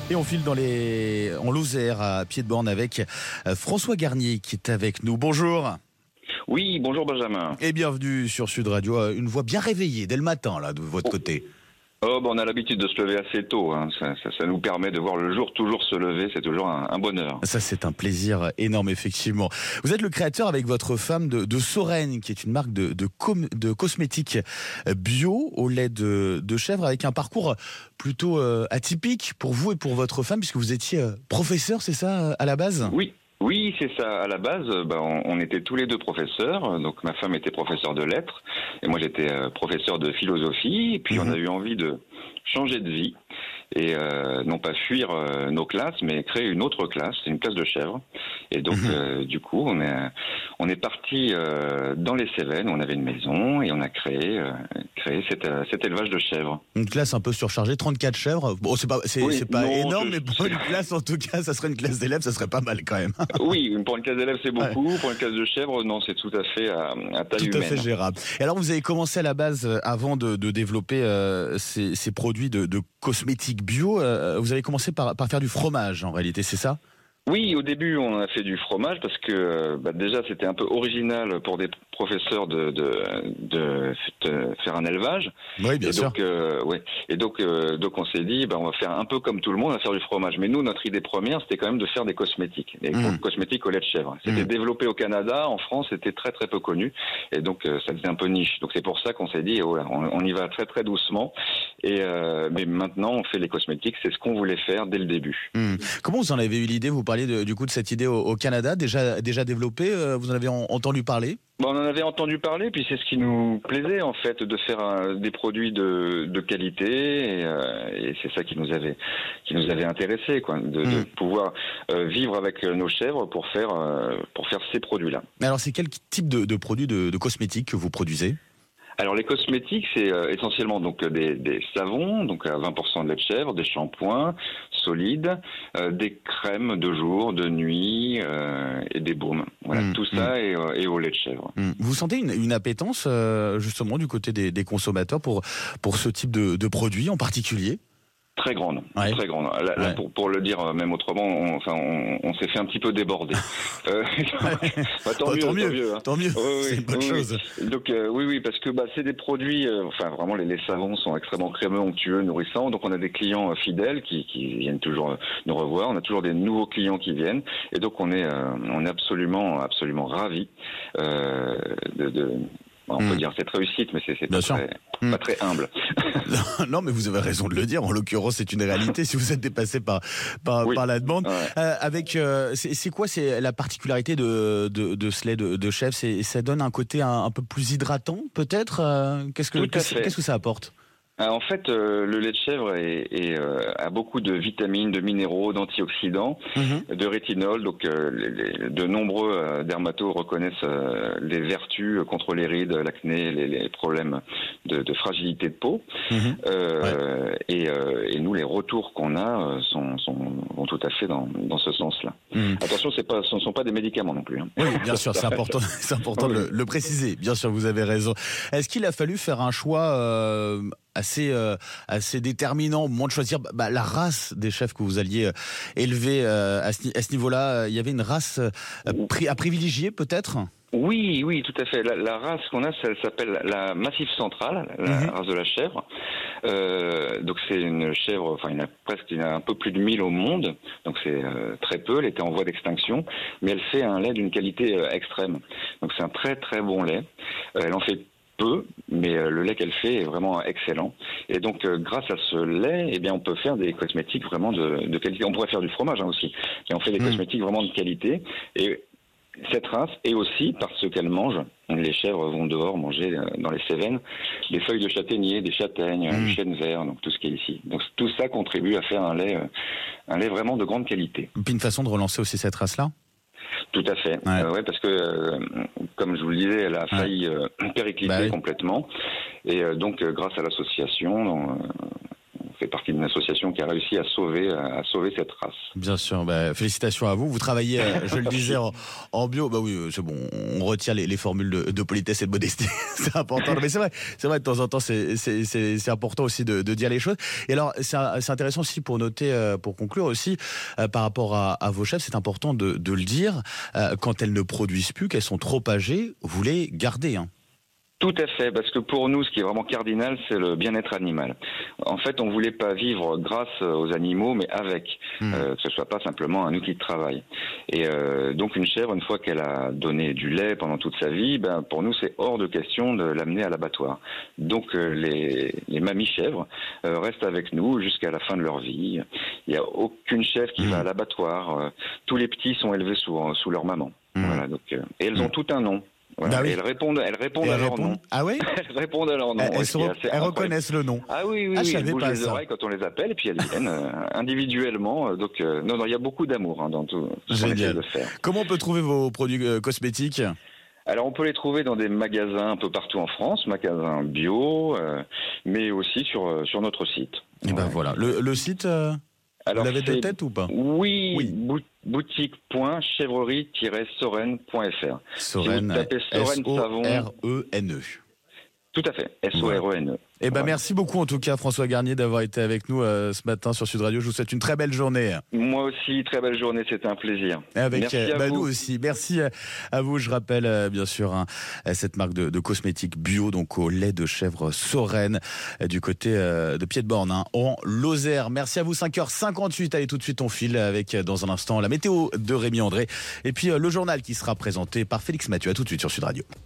Et on file en Lozère, à Pied-de-Borne, avec François Garnier qui est avec nous. Bonjour. Oui, bonjour Benjamin. Et bienvenue sur Sud Radio. Une voix bien réveillée dès le matin, là, de votre côté. On a l'habitude de se lever assez tôt. Hein. Ça nous permet de voir le jour toujours se lever. C'est toujours un bonheur. Ça, c'est un plaisir énorme, effectivement. Vous êtes le créateur avec votre femme de Soren, qui est une marque de cosmétiques bio au lait de chèvre, avec un parcours plutôt atypique pour vous et pour votre femme, puisque vous étiez professeur, c'est ça, à la base ? Oui, c'est ça. À la base, on était tous les deux professeurs. Donc ma femme était professeure de lettres et moi j'étais professeur de philosophie. Et puis on a eu envie de changer de vie et non pas fuir nos classes, mais créer une autre classe, une classe de chèvres. Et donc du coup, on est parti dans les Cévennes. On avait une maison et on a créé cet élevage de chèvres. Une classe un peu surchargée, 34 chèvres. Bon, c'est pas énorme, mais pour une classe en tout cas, ça serait une classe d'élèves, ça serait pas mal quand même. Oui, pour une classe d'élèves c'est beaucoup, pour une classe de chèvres non, c'est tout à fait à taille humaine. Tout à fait gérable. Et alors vous avez commencé à la base, avant de développer ces produits de cosmétiques bio, vous avez commencé par faire du fromage en réalité, c'est ça ? Oui, au début, on a fait du fromage parce que déjà c'était un peu original pour des professeurs de faire un élevage. Oui, bien sûr. Et donc on s'est dit, on va faire un peu comme tout le monde, on va faire du fromage. Mais nous, notre idée première, c'était quand même de faire des cosmétiques, cosmétiques au lait de chèvre. C'était développé au Canada, en France, c'était très très peu connu, et donc ça faisait un peu niche. Donc c'est pour ça qu'on s'est dit, on y va très très doucement. Mais maintenant, on fait les cosmétiques, c'est ce qu'on voulait faire dès le début. Comment vous en avez eu l'idée ? Vous parliez du coup de cette idée au Canada, déjà développée, vous en avez entendu parler ? On en avait entendu parler, puis c'est ce qui nous plaisait en fait, de faire des produits de qualité, et c'est ça qui nous avait intéressé, quoi, de pouvoir vivre avec nos chèvres pour faire ces produits-là. Alors c'est quel type de produits de cosmétiques que vous produisez ? Alors les cosmétiques, c'est essentiellement donc des savons, donc à 20% de lait de chèvre, des shampoings solides, des crèmes de jour, de nuit et des baumes. Voilà, tout ça et au lait de chèvre. Vous sentez une appétence justement du côté des consommateurs pour ce type de produits en particulier ? Très grande, très grande. Là, pour le dire même autrement, on s'est fait un petit peu déborder. Tant mieux. C'est une bonne chose. Donc oui, parce que c'est des produits. Vraiment, les savons sont extrêmement crémeux, onctueux, nourrissants. Donc on a des clients fidèles qui viennent toujours nous revoir. On a toujours des nouveaux clients qui viennent, et donc on est absolument ravis on peut dire cette réussite, mais c'est pas très humble. Non, mais vous avez raison de le dire. En l'occurrence, c'est une réalité. Si vous êtes dépassé par la demande, c'est quoi la particularité de ce lait de chèvre ? Ça donne un côté un peu plus hydratant, peut-être. Qu'est-ce que ça apporte ? En fait, le lait de chèvre a beaucoup de vitamines, de minéraux, d'antioxydants, de rétinol. Donc, de nombreux dermatos reconnaissent les vertus contre les rides, l'acné, les problèmes de fragilité de peau. Et nous, les retours qu'on a vont tout à fait dans ce sens-là. Attention, ce ne sont pas des médicaments non plus. Hein. Oui, bien sûr, c'est important de le préciser. Bien sûr, vous avez raison. Est-ce qu'il a fallu faire un choix assez déterminant au moment de choisir la race des chèvres que vous alliez élever à ce niveau-là ? Il y avait une race à privilégier peut-être ? Oui, tout à fait. La race qu'on a, elle s'appelle la Massif Centrale, la race de la chèvre. Donc c'est une chèvre, il y en a un peu plus de 1000 au monde, donc c'est très peu, elle était en voie d'extinction, mais elle fait un lait d'une qualité extrême. Donc c'est un très très bon lait. Elle en fait peu, mais le lait qu'elle fait est vraiment excellent. Et donc, grâce à ce lait, on peut faire des cosmétiques vraiment de qualité. On pourrait faire du fromage aussi, mais on fait des cosmétiques vraiment de qualité. Et cette race, et aussi parce qu'elle mange, les chèvres vont dehors manger dans les Cévennes des feuilles de châtaignier, des châtaignes, du chêne vert, donc tout ce qui est ici. Donc tout ça contribue à faire un lait vraiment de grande qualité. Et puis une façon de relancer aussi cette race-là ? Tout à fait. Parce que, comme je vous le disais, elle a failli péricliter complètement. Et donc, grâce à l'association, on fait fait partie d'une association qui a réussi à sauver cette race. Bien sûr, félicitations à vous. Vous travaillez, je le disais, en bio. Bah oui, c'est bon, on retient les formules de politesse et de modestie. C'est important. Mais c'est vrai, de temps en temps, c'est important aussi de dire les choses. Et alors, c'est intéressant aussi pour noter, pour conclure aussi, par rapport à vos chefs, c'est important de le dire, quand elles ne produisent plus, qu'elles sont trop âgées, vous les gardez, hein. Tout à fait, parce que pour nous, ce qui est vraiment cardinal, c'est le bien-être animal. En fait, on voulait pas vivre grâce aux animaux, mais avec, que ce soit pas simplement un outil de travail. Et donc une chèvre, une fois qu'elle a donné du lait pendant toute sa vie, pour nous, c'est hors de question de l'amener à l'abattoir. Donc les mamies chèvres restent avec nous jusqu'à la fin de leur vie. Il n'y a aucune chèvre qui va à l'abattoir. Tous les petits sont élevés sous leur maman. Voilà, donc, et elles ont tout un nom. Voilà. Oui. Elles répondent à leur nom. Ah oui. Elles répondent à leur nom. Elles reconnaissent le nom. Ah oui, elles bougent les oreilles quand on les appelle et puis elles viennent individuellement. Donc non, il y a beaucoup d'amour dans tout ce qu'on essaie de faire. Comment on peut trouver vos produits cosmétiques ? Alors on peut les trouver dans des magasins un peu partout en France, magasins bio, mais aussi sur notre site. Et voilà. Le site. Alors, vous l'avez de tête ou pas ? Oui. Boutique.chèvrerie-sorenne.fr. Sorenne, S-O-R-E-N-E. Tout à fait, S-O-R-E-N-E. Eh merci beaucoup en tout cas François Garnier d'avoir été avec nous ce matin sur Sud Radio. Je vous souhaite une très belle journée. Moi aussi, très belle journée, c'était un plaisir. Merci à vous. Nous aussi, merci à vous. Je rappelle bien sûr cette marque de cosmétiques bio, donc au lait de chèvre Sorenne du côté de Pied-de-Borne en Lozère. Merci à vous, 5h58. Allez, tout de suite on file avec dans un instant la météo de Rémi André et puis le journal qui sera présenté par Félix Mathieu. À tout de suite sur Sud Radio.